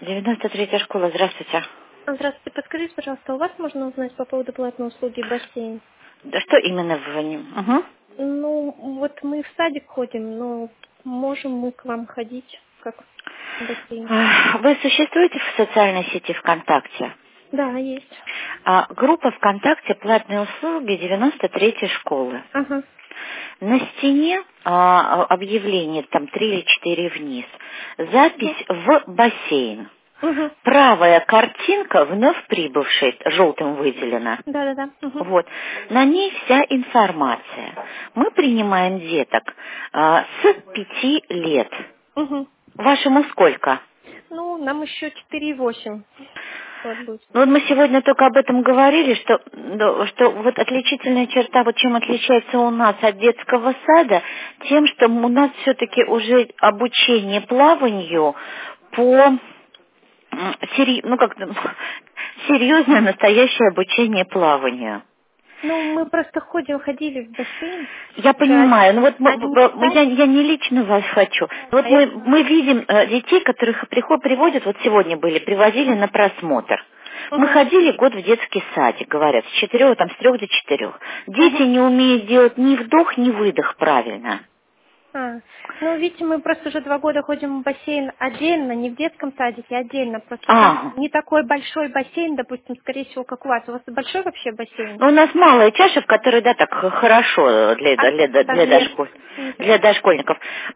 93-я школа, здравствуйте. Здравствуйте, подскажите, пожалуйста, у вас можно узнать по поводу платной услуги бассейн? Да что именно вы... Угу. Ну, вот мы в садик ходим, но можем мы к вам ходить, как в бассейн? Вы существуете в социальной сети ВКонтакте? Да, есть. Группа ВКонтакте «Платные услуги 93-й школы». Ага. На стене объявление, там 3 или 4 вниз. Запись в бассейн. Угу. Правая картинка вновь прибывшей, желтым выделена. Да. Угу. Вот. На ней вся информация. Мы принимаем деток с 5 лет. Угу. Вашему сколько? Ну, нам еще 4,8 вот будет. Ну, вот мы сегодня только об этом говорили, что вот отличительная черта, вот чем отличается у нас от детского сада, тем, что у нас все-таки уже обучение плаванию по серьезное настоящее обучение плаванию. Ну, мы просто ходили в бассейн. Я уже понимаю, ну вот один раз. я не лично вас хочу. Вот мы видим детей, которых приводят, вот сегодня привозили на просмотр. Мы Угу. ходили год в детский садик, говорят, с 3 до 4. Дети Угу. не умеют делать ни вдох, ни выдох правильно. Ну, видите, мы просто уже 2 года ходим в бассейн отдельно, не в детском садике, отдельно. Просто там Ага. не такой большой бассейн, допустим, скорее всего, как у вас. У вас большой вообще бассейн? Ну, у нас малая чаша, в которой, да, так хорошо А сколько размер? для дошкольников.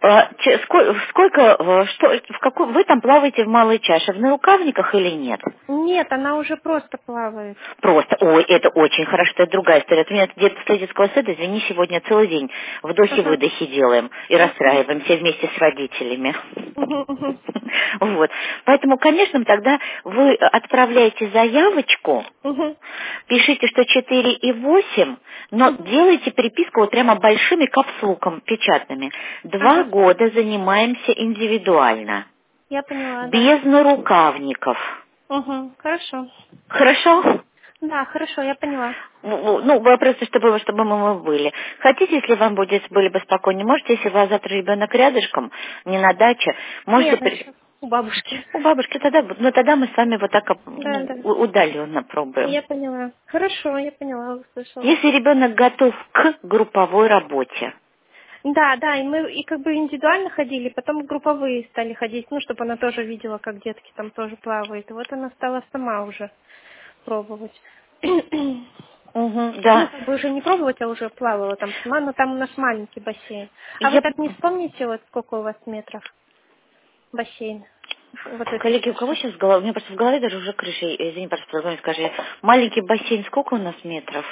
Вы там плаваете в малой чаше, в нарукавниках или нет? Нет, она уже просто плавает. Просто, ой, это очень хорошо, это другая история. Вот у меня с детского сада, извини, сегодня целый день Ага. вдохи-выдохи делаем и расстраиваемся вместе с родителями. Мгм. Вот. Поэтому, конечно, тогда вы отправляете заявочку, Мгм. пишите, что 4 и 8, но Мгм. делайте переписку вот прямо большими капслуком печатными. 2 Ага. года занимаемся индивидуально, Я поняла, да. без нарукавников. Угу. Хорошо. Хорошо? Да, хорошо, я поняла. Ну, просто чтобы мы были. Хотите, если вам были бы спокойнее, можете, если у вас завтра ребенок рядышком, не на даче, можете Нет, он сейчас у бабушки. у бабушки, тогда мы с вами вот так Да. удаленно пробуем. Я поняла. Хорошо, я поняла, услышала. Если ребенок готов к групповой работе. Да, и мы и как бы индивидуально ходили, потом в групповые стали ходить, ну, чтобы она тоже видела, как детки там тоже плавают. И вот она стала сама уже пробовать. Угу, Ну, да. как бы уже не пробовать, а уже плавала там сама, но там у нас маленький бассейн. А вы Я... так не вспомните, вот сколько у вас метров бассейн? Вот этой Коллеги, у кого чаши. сейчас в голове? У меня просто в голове даже уже крыша. Извини, пожалуйста, позвони, скажи. Маленький бассейн, сколько у нас метров?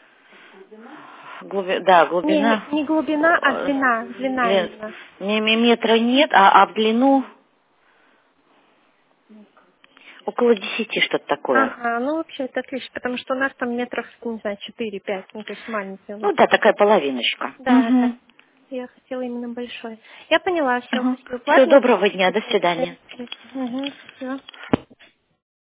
Да, глубина. Не глубина, а э, длина. Длина Длин... именно. Метра нет, а в длину около 10 что-то такое. Ага, ну вообще это отлично, потому что у нас там метров, не знаю, 4-5, ну то есть маленький у нас. Ну да, такая половиночка. Да. Угу. Я хотела именно большой. Я поняла, все, Угу. спасибо. Всего Платная доброго услуга дня, до такая. свидания. Угу, спасибо.